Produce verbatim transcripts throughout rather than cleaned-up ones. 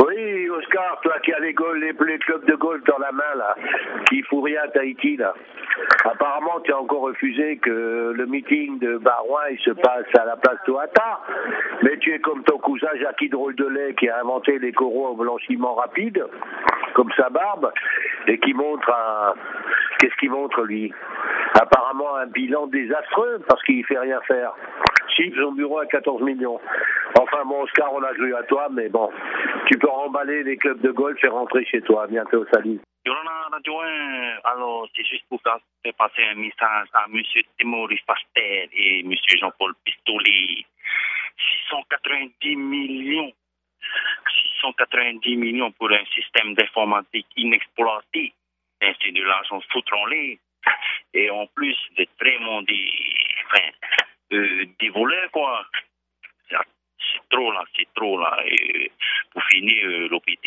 Oui, Oscar, toi qui as les, golf, les, les clubs de golf dans la main, là, qui fout rien à Tahiti, là. Apparemment, tu as encore refusé que le meeting de Barouin il se passe à la place Toata. Mais tu es comme ton cousin Jackie Drôle de lait qui a inventé les coraux au blanchiment rapide, comme sa barbe, et qui montre un... Qu'est-ce qu'il montre, lui? Apparemment un bilan désastreux, parce qu'il fait rien faire. Chiffre son bureau à quatorze millions. Enfin bon, Oscar, on a cru à toi, mais bon, tu peux remballer les clubs de golf et rentrer chez toi. À bientôt, salut. Yorana Radio un, alors c'est juste pour faire passer un message à M. Maurice Pastel et M. Jean-Paul Pistolet. six cent quatre-vingt-dix millions. six cent quatre-vingt-dix millions pour un système d'informatique inexploité. C'est de l'argent foutre en l'air. Et en plus, d'être vraiment des, enfin, euh, des voleurs, quoi. C'est, c'est trop, là, c'est trop, là. Et pour finir, euh, l'O P T,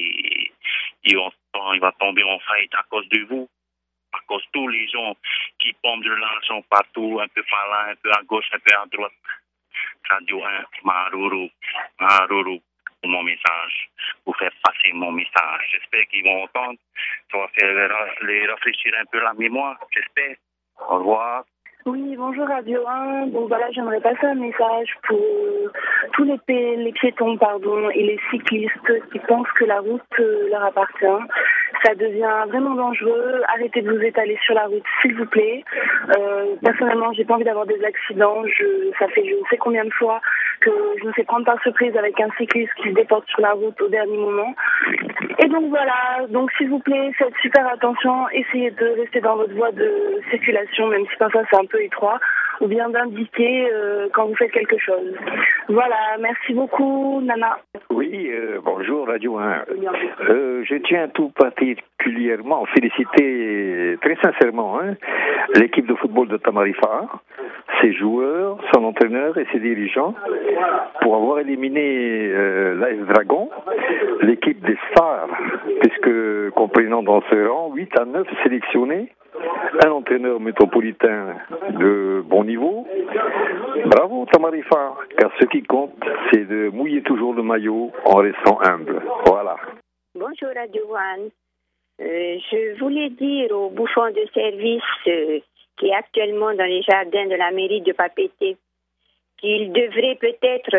il, il va tomber en faillite à cause de vous. À cause de tous les gens qui pompent de l'argent partout, un peu par là, un peu à gauche, un peu à droite. Radio un, Maruru, Maruru. Mon message, pour faire passer mon message. J'espère qu'ils vont entendre. Ça va faire les rafraîchir un peu la mémoire, j'espère. Au revoir. Oui, bonjour Radio un. Bon, voilà, j'aimerais passer un message pour tous les, pi- les piétons pardon, et les cyclistes qui pensent que la route euh, leur appartient. Ça devient vraiment dangereux. Arrêtez de vous étaler sur la route, s'il vous plaît. Euh, personnellement, j'ai pas envie d'avoir des accidents. Je, ça fait je ne sais combien de fois que je me fais prendre par surprise avec un cycliste qui se déporte sur la route au dernier moment. Et donc voilà, donc s'il vous plaît, faites super attention, essayez de rester dans votre voie de circulation, même si parfois c'est un peu étroit, ou bien d'indiquer euh, quand vous faites quelque chose. Voilà, merci beaucoup, Nana. Oui, euh, bonjour Radio un. Euh, je tiens tout particulièrement à féliciter très sincèrement hein, l'équipe de football de Tamarifa, ses joueurs, son entraîneur et ses dirigeants pour avoir éliminé euh, l'A S Dragon, l'équipe des stars, puisque comprenant dans ce rang huit à neuf sélectionnés, un entraîneur métropolitain de bon niveau. Bravo Tamarifa, car ce qui compte, c'est de mouiller toujours le maillot en restant humble. Voilà. Bonjour Radio One. Euh, je voulais dire au bouffon de service euh, qui est actuellement dans les jardins de la mairie de Papeete qu'il devrait peut-être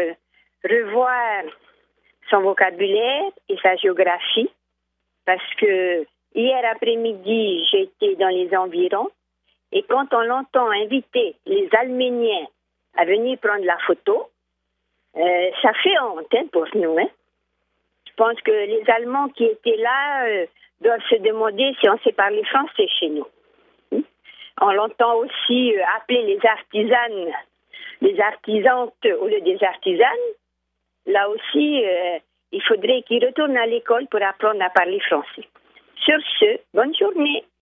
revoir son vocabulaire et sa géographie, parce que hier après-midi, j'étais dans les environs, et quand on l'entend inviter les Arméniens à venir prendre la photo, euh, ça fait honte hein, pour nous. Hein. Je pense que les Allemands qui étaient là euh, doivent se demander si on sait parler français chez nous. Hein. On l'entend aussi euh, appeler les artisanes, les artisantes au lieu des artisanes. Là aussi, euh, il faudrait qu'ils retournent à l'école pour apprendre à parler français. Sur ce, bonne journée.